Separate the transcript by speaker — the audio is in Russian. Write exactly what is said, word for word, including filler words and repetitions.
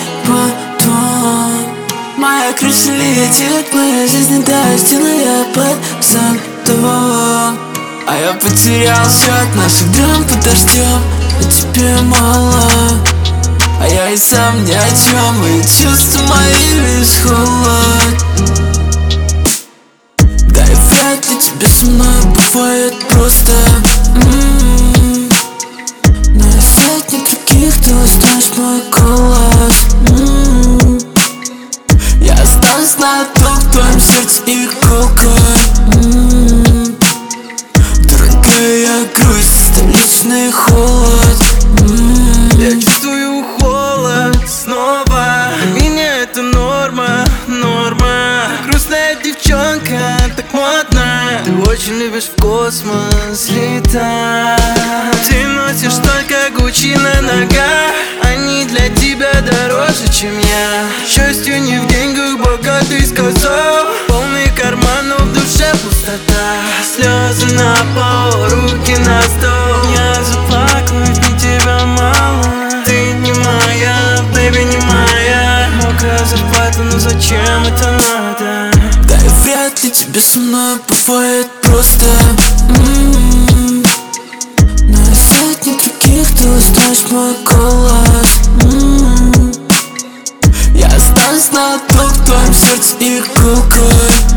Speaker 1: потом. Моя крыша летит, моя жизнь не дождила, я под зонтом. А я потерял счет наших драм под дождем, а тебе мало. А я и сам ни о чем, и чувства мои лишь холод. Да и вряд ли тебе со мной бывает просто. м-м-м. Но я сотни других, ты узнаешь мой голос. м-м-м. Я останусь на том, в твоем сердце иголкой. м-м-м. Дорогая грусть, столичный холод. м-м-м.
Speaker 2: Я чувствую холод снова. Для меня это норма, норма. Грустная девчонка, так модно. Ты очень любишь в космос летать. Ты носишь только Гуччи на ногах. Они для тебя дороже, чем я. Счастье не в деньгах, богатый сказал. Полный карман, но в душе пустота. Слезы на пол, руки на стол. Я заплакать, мне тебя мало. Ты не моя, бэйби, не моя. Мокрая зарплата, но зачем это надо?
Speaker 1: Да и вряд ли тебе со мной бывает просто. м-м-м. Но я сотни других, ты узнаешь мой голос. м-м-м. Я останусь на том, в твоем сердце иголкой.